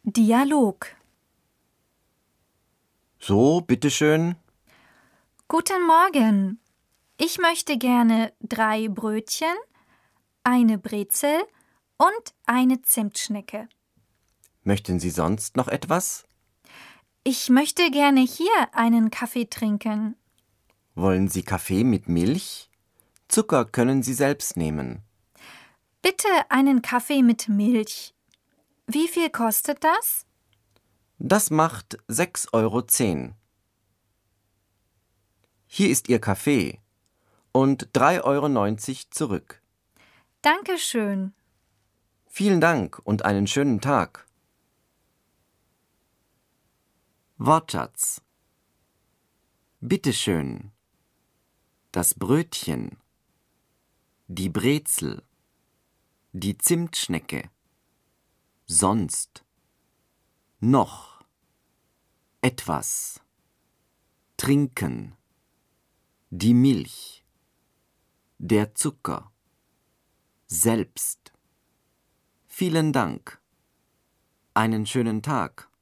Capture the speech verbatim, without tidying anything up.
Dialog. So, bitteschön. Guten Morgen. Ich möchte gerne drei Brötchen, eine Brezel und eine Zimtschnecke. Möchten Sie sonst noch etwas? Ich möchte gerne hier einen Kaffee trinken. Wollen Sie Kaffee mit Milch? Zucker können Sie selbst nehmen. Bitte einen Kaffee mit Milch. Wie viel kostet das? Das macht sechs Euro zehn. Hier ist Ihr Kaffee und drei Euro neunzig zurück. Dankeschön. Vielen Dank und einen schönen Tag. Wortschatz. Bitteschön. Das Brötchen. Die Brezel. Die Zimtschnecke. Sonst. Noch. Etwas. Trinken. Die Milch. Der Zucker. Selbst. Vielen Dank. Einen schönen Tag.